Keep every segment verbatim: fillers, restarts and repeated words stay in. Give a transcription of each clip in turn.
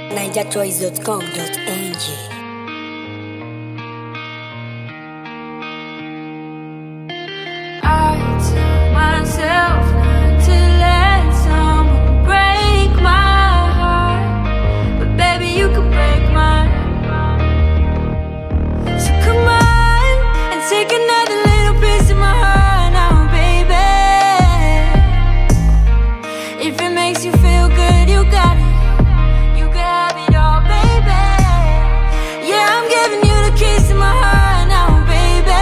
niger choice dot com dot n g. I tell myself not to let someone break my heart, but baby, you could break mine. So come on and take another little piece of my heart now, baby. If it makes you feel good, you got it. You can have it all, baby. Yeah, I'm giving you the keys to my heart now, baby.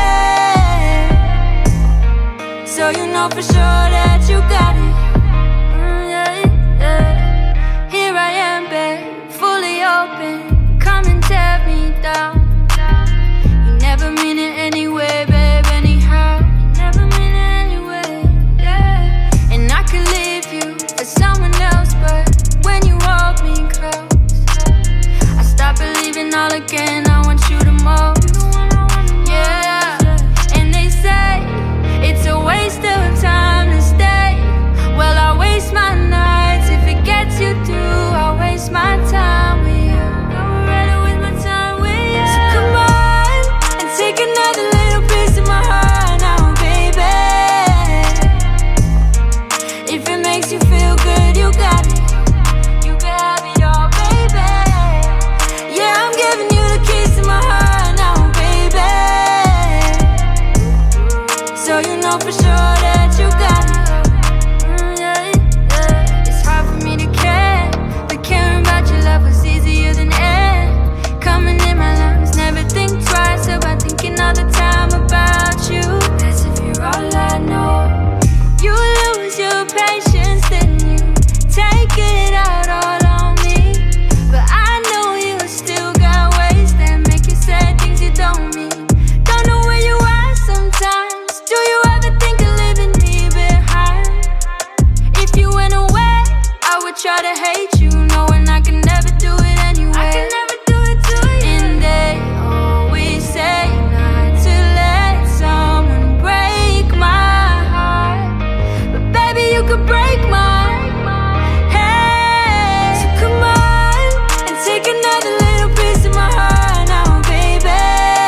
So you know for sure that you got it. Mm, yeah, yeah. Here I am, babe, fully open. Come and tear me down. You never mean it anyway, babe, anyhow. You never mean it anyway, yeah. And I could leave you for someone else, but when you hold me close, I stop believing all again. I want you the most, yeah. And they say it's a waste of time to stay. Well, I waste my nights if it gets you through. I waste my time with you. I'd rather waste my time with you. So come on and take another little piece of my heart now, baby. If it makes you feel good, you got it. You can have it all, baby. Yeah, I'm giving you the keys to my heart now, baby. So you know for sure that you got it. Mm, yeah, yeah. It's hard for me to care, but caring about your love was easier than air. Coming in my lungs, never think twice about thinking all the time about you. As if you're all I know. You lose your patience, then you take it out all on me. But I know you still got ways that make you say things you don't mean. Don't know where you are sometimes. Do you ever think of leaving me behind? If you went away, I would try to hate you, knowing I can never do it anyway. I can never do it to you. And they always say not to let someone break my heart, but baby, you could break mine. Hey, so come on and take another little piece of my heart now, baby.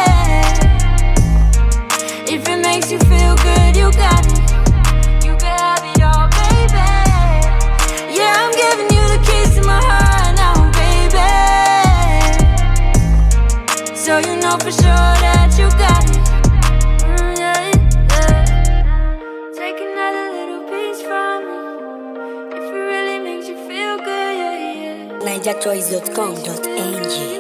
If it makes you feel good, you got it. You can have it all, baby. Yeah, I'm giving you the keys to my heart now, baby. So you know for sure that you got it. Mm, yeah, yeah. Take another little piece from me. If it really makes you feel good, yeah, yeah. niger choice dot com dot n g.